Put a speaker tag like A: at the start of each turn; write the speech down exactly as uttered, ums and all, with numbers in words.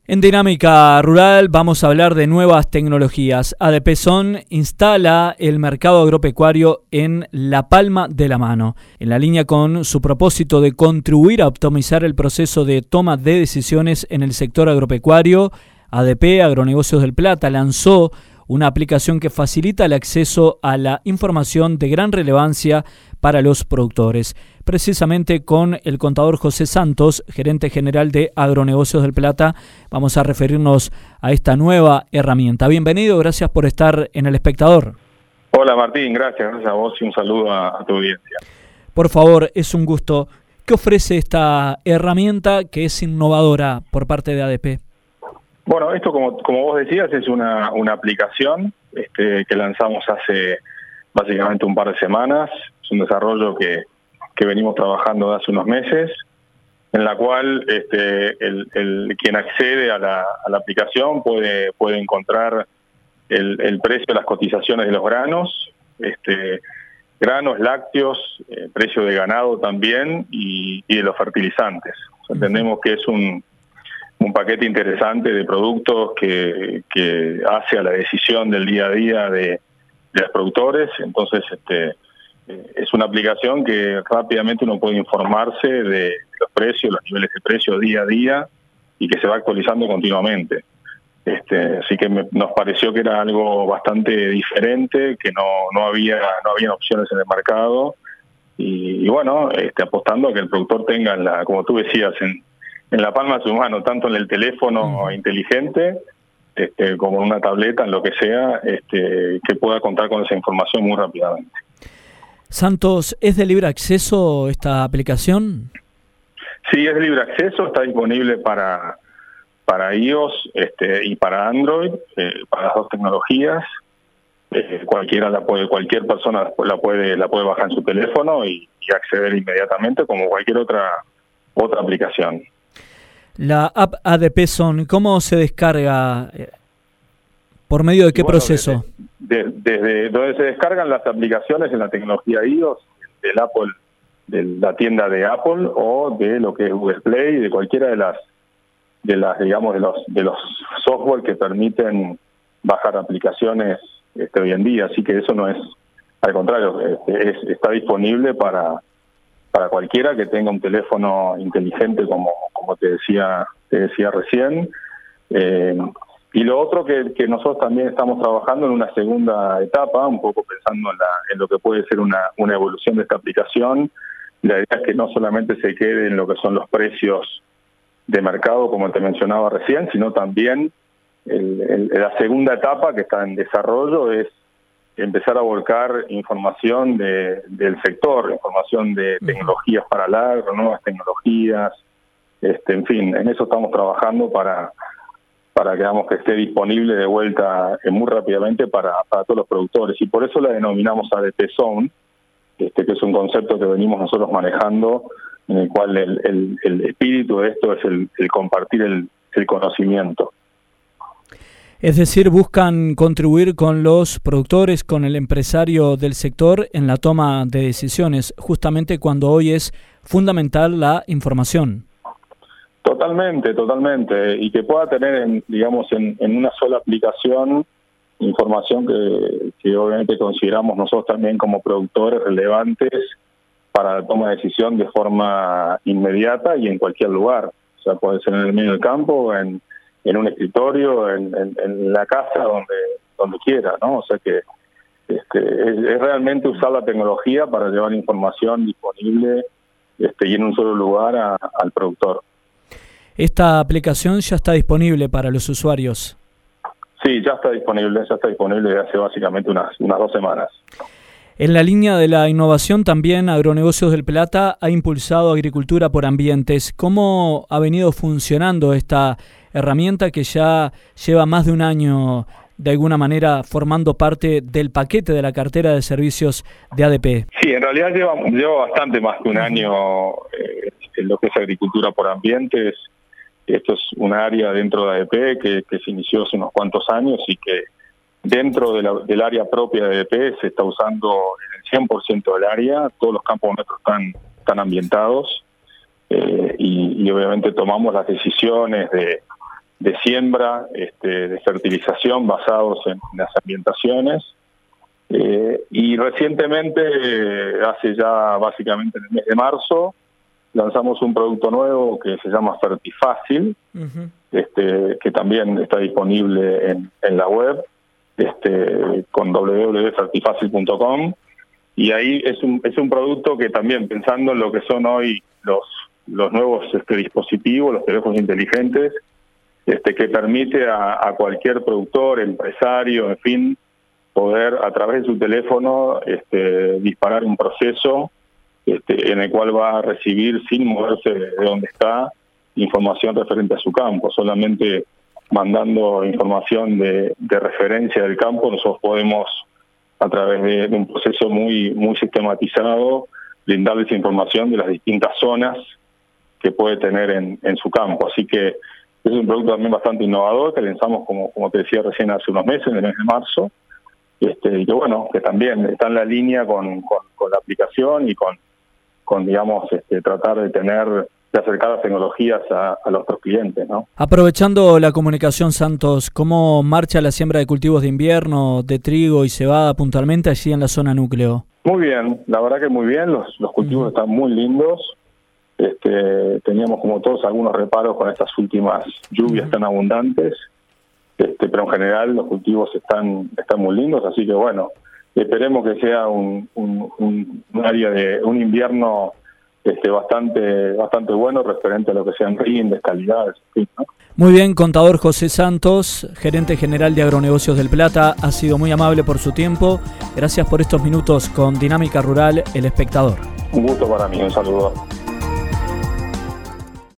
A: En Dinámica Rural vamos a hablar de nuevas tecnologías. ADPSON instala el mercado agropecuario en la palma de la mano, en la línea con su propósito de contribuir a optimizar el proceso de toma de decisiones en el sector agropecuario. A D P, Agronegocios del Plata, lanzó una aplicación que facilita el acceso a la información de gran relevancia para los productores. Precisamente con el contador José Santos, gerente general de Agronegocios del Plata, vamos a referirnos a esta nueva herramienta. Bienvenido, gracias por estar en El Espectador.
B: Hola Martín, gracias, gracias a vos y un saludo a, a tu audiencia.
A: Por favor, es un gusto. ¿Qué ofrece esta herramienta que es innovadora por parte de A D P?
B: Bueno, esto como, como vos decías es una, una aplicación este, que lanzamos hace básicamente un par de semanas. Es un desarrollo que, que venimos trabajando de hace unos meses, en la cual este, el, el, quien accede a la, a la aplicación puede, puede encontrar el, el precio de las cotizaciones de los granos, este, granos, lácteos, eh, precio de ganado también y, y de los fertilizantes. O sea, entendemos que es un... un paquete interesante de productos que, que hace a la decisión del día a día de, de los productores. Entonces, este, es una aplicación que rápidamente uno puede informarse de los precios, los niveles de precios día a día y que se va actualizando continuamente. Este, así que me, nos pareció que era algo bastante diferente, que no, no había no había opciones en el mercado y, y bueno, este, apostando a que el productor tenga, la, como tú decías, en en la palma de su mano, tanto en el teléfono uh-huh. inteligente este, como en una tableta, en lo que sea, este, que pueda contar con esa información muy rápidamente.
A: Santos, ¿es de libre acceso esta aplicación?
B: Sí, es de libre acceso, está disponible para, para iOS este, y para Android, eh, para las dos tecnologías. Eh, cualquiera la puede, cualquier persona la puede, la puede bajar en su teléfono y, y acceder inmediatamente como cualquier otra, otra aplicación.
A: La app ADPSON, ¿cómo se descarga? ¿Por medio de qué bueno, proceso?
B: Desde, desde, desde donde se descargan las aplicaciones en la tecnología iOS, del Apple, de la tienda de Apple o de lo que es Google Play, de cualquiera de las, de las digamos, de los, de los software que permiten bajar aplicaciones este, hoy en día. Así que eso no es, al contrario, este, es, está disponible para para cualquiera que tenga un teléfono inteligente, como como te decía te decía recién. Eh, y lo otro que, que nosotros también estamos trabajando en una segunda etapa, un poco pensando en, la, en lo que puede ser una, una evolución de esta aplicación. La idea es que no solamente se quede en lo que son los precios de mercado, como te mencionaba recién, sino también el, el, la segunda etapa que está en desarrollo es empezar a volcar información de, del sector, información de tecnologías para el agro, nuevas tecnologías, este, en fin, en eso estamos trabajando para, para que, digamos, que esté disponible de vuelta eh, muy rápidamente para, para todos los productores. Y por eso la denominamos ADPSON, este, que es un concepto que venimos nosotros manejando, en el cual el, el, el espíritu de esto es el, el compartir el, el conocimiento.
A: Es decir, buscan contribuir con los productores, con el empresario del sector en la toma de decisiones, justamente cuando hoy es fundamental la información.
B: Totalmente, totalmente. Y que pueda tener, en, digamos, en, en una sola aplicación información que, que obviamente consideramos nosotros también como productores relevantes para la toma de decisión de forma inmediata y en cualquier lugar. O sea, puede ser en el medio del campo, en en un escritorio, en, en, en la casa, donde donde quiera, ¿no? O sea que este, es, es realmente usar la tecnología para llevar información disponible este, y en un solo lugar a, al productor.
A: ¿Esta aplicación ya está disponible para los usuarios?
B: Sí, ya está disponible, ya está disponible desde hace básicamente unas, unas dos semanas.
A: En la línea de la innovación también Agronegocios del Plata ha impulsado Agricultura por Ambientes. ¿Cómo ha venido funcionando esta herramienta que ya lleva más de un año de alguna manera formando parte del paquete de la cartera de servicios de A D P?
B: Sí, en realidad lleva, lleva bastante más que un año eh, en lo que es Agricultura por Ambientes. Esto es un área dentro de A D P que, que se inició hace unos cuantos años y que dentro de la, del área propia de A D P se está usando en el cien por ciento del área. Todos los campos nuestros están, están ambientados eh, y, y obviamente tomamos las decisiones de, de siembra este, de fertilización basados en las ambientaciones. Eh, y recientemente, eh, hace ya básicamente en el mes de marzo, lanzamos un producto nuevo que se llama Fertifácil, uh-huh. este, que también está disponible en, en la web, este, con doble u doble u doble u punto fertifácil punto com, y ahí es un, es un producto que también, pensando en lo que son hoy los, los nuevos este, dispositivos, los teléfonos inteligentes, este, que permite a, a cualquier productor, empresario, en fin, poder a través de su teléfono este, disparar un proceso este, en el cual va a recibir, sin moverse de donde está, información referente a su campo. Solamente mandando información de, de referencia del campo, nosotros podemos, a través de, de un proceso muy, muy sistematizado, brindarles información de las distintas zonas que puede tener en, en su campo. Así que es un producto también bastante innovador que lanzamos, como, como te decía recién, hace unos meses, en el mes de marzo. Este, y que bueno, que también está en la línea con, con, con la aplicación y con, con digamos, este, tratar de tener, de acercar las tecnologías a, a nuestros clientes, ¿no?
A: Aprovechando la comunicación, Santos, ¿cómo marcha la siembra de cultivos de invierno, de trigo y cebada puntualmente allí en la zona núcleo?
B: Muy bien, la verdad que muy bien, los, los cultivos uh-huh. están muy lindos. Este, teníamos como todos algunos reparos con estas últimas lluvias uh-huh. tan abundantes. Este, pero en general los cultivos están están muy lindos, así que bueno, esperemos que sea un, un, un, un área de un invierno este, bastante bastante bueno referente a lo que sean rindes, calidades, en fin, ¿no?
A: Muy bien, contador José Santos, gerente general de Agronegocios del Plata, ha sido muy amable por su tiempo. Gracias por estos minutos con Dinámica Rural, El Espectador.
B: Un gusto para mí, un saludo.